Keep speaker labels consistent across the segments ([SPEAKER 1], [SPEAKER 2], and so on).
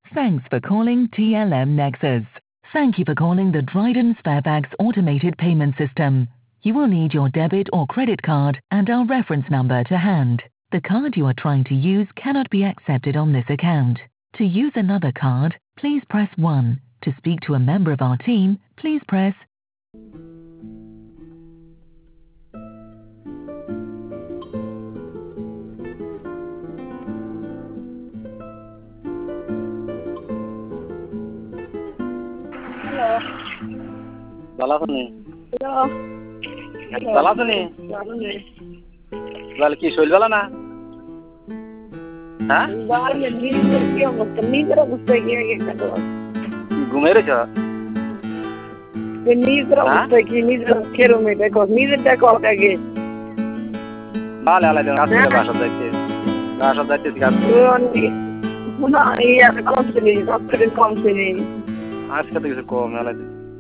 [SPEAKER 1] Thanks for calling TLM Nexus. Thank you for calling the Dryden Sparebags automated payment system. You will need your debit or credit card and our reference number to hand. The card you are trying to use cannot be accepted on this account. To use another card, please press 1. To speak to a member of our team, please press
[SPEAKER 2] Balasani. Balasani. Bal ki শৈল বালা না? হ্যাঁ?
[SPEAKER 3] বালে নিজের কি অবস্থা নিজের অবস্থা কি
[SPEAKER 2] ঘুমিয়ে রেছ?
[SPEAKER 3] নিজের অবস্থা কি নিজের কেরমে দেখো নিজের দেখো আগে
[SPEAKER 2] বালে আলা দেন কাজ করে বাসা যাইতে কাজ
[SPEAKER 3] না এই আর কমপ্লিট
[SPEAKER 2] আজকে তো কিছু কম আলা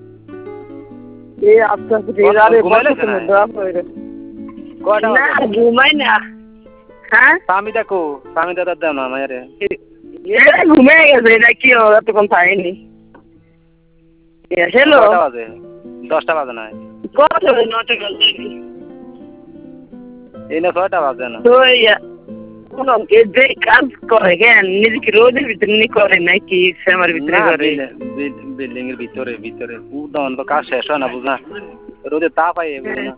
[SPEAKER 3] এই আজকে আরে কয়টা না ঘুমাই না হ্যাঁ
[SPEAKER 2] স্বামী দেখো স্বামী দাদা দাও না মায়েরে
[SPEAKER 3] ঘুমে গেছে এটা কি এতক্ষণ থাকেনি হ্যালো
[SPEAKER 2] 10টা বাজে না
[SPEAKER 3] কত 9টা বাজে
[SPEAKER 2] এই না 6টা বাজে না
[SPEAKER 3] তো কোন যে কাজ করে কেন নিজেকে রোদের ভিতরে নি করে নাকি সেমার ভিতরে করে
[SPEAKER 2] বিল্ডিং এর ভিতরে উদান তো কাজ শেষ হয় না বুঝনা রোদে তাপ আয় বুঝনা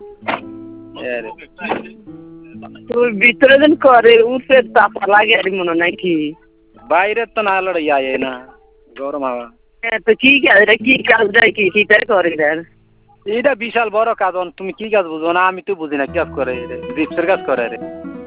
[SPEAKER 3] তোর ভিতরে যেন করে উঠে তাপ লাগে আর মনে নাকি
[SPEAKER 2] বাইরে তো না লড়াই আয় না গরম হাওয়া
[SPEAKER 3] তো কি কাজ দেয় কি তাই করে রে
[SPEAKER 2] এটা বিশাল বড় কাজ তুমি কি কাজ বুঝো না আমি তো বুঝি না কি কাজ করে রে জিপসের কাজ করে রে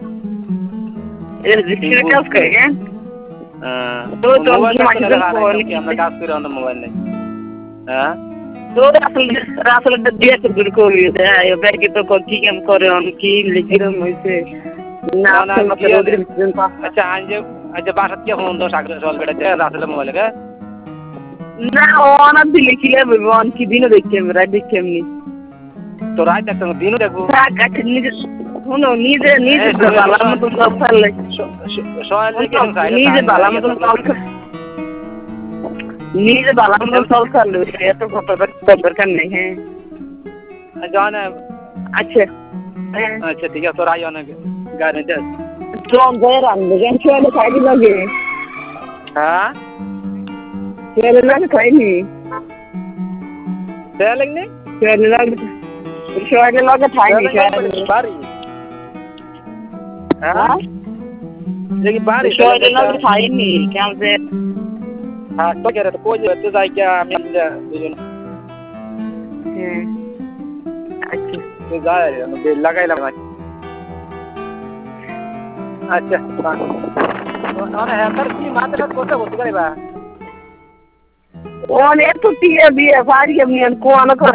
[SPEAKER 3] জিপসের কাজ করে কেন তো
[SPEAKER 2] আমরা কাজ করি আমাদের মোবাইল নেই হ্যাঁ
[SPEAKER 3] তো আসলে দিয়ে তো দূর করি ব্যাগে তো কি কাম করে কি লিখিরম হইছে না
[SPEAKER 2] আচ্ছা আজ বাসা কি ফোন তো সাগর চল বেড়াতে রাসেলের মোবাইলে
[SPEAKER 3] না অন দিলে কি লেবে অন কি দিনও দেখছি আমি রাত দেখছি আমি
[SPEAKER 2] তো রাত দেখতে দিনও দেখবো
[SPEAKER 3] নিজে শুনো নিজে বালা মতো সব ফেললে নিজে বালা মতো সব নিজে বালা মতো সব ফেললে এত কত দরকার নেই হ্যাঁ
[SPEAKER 2] জানা
[SPEAKER 3] আচ্ছা
[SPEAKER 2] আচ্ছা ঠিক আছে তোর আই অনেক গাড়িতে
[SPEAKER 3] ট্রন যায় রান্না গেন চলে খাইনি লাগে
[SPEAKER 2] হ্যাঁ
[SPEAKER 3] চলে লাগে খাইনি
[SPEAKER 2] চলে নি
[SPEAKER 3] চলে লাগে খাইনি
[SPEAKER 2] বাড়ি হ্যাঁ দেখি বাড়ি
[SPEAKER 3] চলে লাগে খাইনি কেন যে
[SPEAKER 2] হ্যাঁ তো কেরে তো কই যেতে যাই কি আমি দুজন
[SPEAKER 3] হ্যাঁ আচ্ছা
[SPEAKER 2] তো যাই আমি বেল লাগাইলাম আচ্ছা মানে হ্যাঁ কি মাত্রা করতে বলতে পারিবা
[SPEAKER 3] অনেক তো টিয়া দিয়ে পারি আমি কোন